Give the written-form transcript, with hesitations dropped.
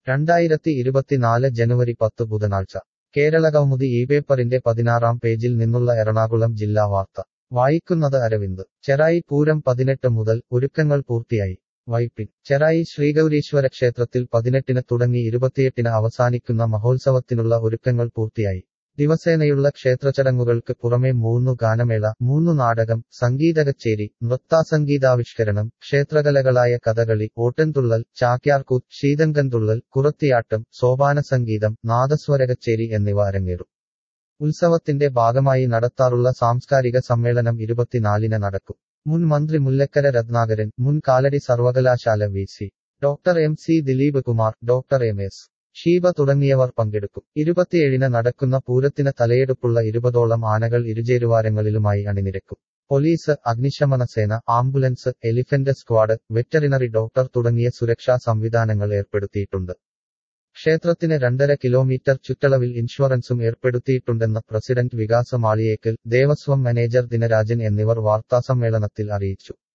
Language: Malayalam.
2024 ജനുവരി 10 ബുധനാഴ്ച കേരളകൗമുദി ഈ പേപ്പറിന്റെ 16-ാം പേജിൽ നിന്നുള്ള എറണാകുളം ജില്ലാ വാർത്ത വായിക്കുന്നത് അരവിന്ദ്. ചെറായി പൂരം 18 മുതൽ, ഒരുക്കങ്ങൾ പൂർത്തിയായി. വൈപ്പിൻ. ചെറായി ശ്രീഗൗരീശ്വര ക്ഷേത്രത്തിൽ 18-ന് തുടങ്ങി 28-ന് അവസാനിക്കുന്ന മഹോത്സവത്തിനുള്ള ഒരുക്കങ്ങൾ പൂർത്തിയായി. ദിവസേനയുള്ള ക്ഷേത്രചടങ്ങുകൾക്ക് പുറമെ 3 ഗാനമേള, 3 നാടകം, സംഗീതകച്ചേരി, നൃത്താസംഗീതാവിഷ്കരണം, ക്ഷേത്രകലകളായ കഥകളി, ഓട്ടൻതുള്ളൽ, ചാക്യാർകൂത്ത്, ശീതങ്കൻതുള്ളൽ, കുറത്തിയാട്ടം, സോപാനസംഗീതം, നാദസ്വരകച്ചേരി എന്നിവ അരങ്ങേറും. ഉത്സവത്തിന്റെ ഭാഗമായി നടത്താറുള്ള സാംസ്കാരിക സമ്മേളനം 24-ന് നടക്കും. മുൻ മന്ത്രി മുല്ലക്കര രത്നാകരൻ, മുൻ കാലടി സർവകലാശാല VC. Doctor MC. Dileep Kumar, doctor MS. Sheeba തുടങ്ങിയവർ പങ്കെടുക്കും. 27-ന് നടക്കുന്ന പൂരത്തിന് തലയെടുപ്പുള്ള 20ഓളം ആനകൾ ഇരുചേരുവാരങ്ങളിലുമായി അണിനിരക്കും. പോലീസ്, അഗ്നിശമനസേന, ambulance, elephant squad, veterinary doctor തുടങ്ങിയ സുരക്ഷാ സംവിധാനങ്ങൾ ഏർപ്പെടുത്തിയിട്ടുണ്ട്. ക്ഷേത്രത്തിന് 2.5 കിലോമീറ്റർ ചുറ്റളവിൽ ഇൻഷുറൻസും ഏർപ്പെടുത്തിയിട്ടുണ്ടെന്ന് പ്രസിഡന്റ് വികാസ് മാളിയേക്കൽ, ദേവസ്വം മാനേജർ ദിനരാജൻ എന്നിവർ വാർത്താസമ്മേളനത്തിൽ അറിയിച്ചു.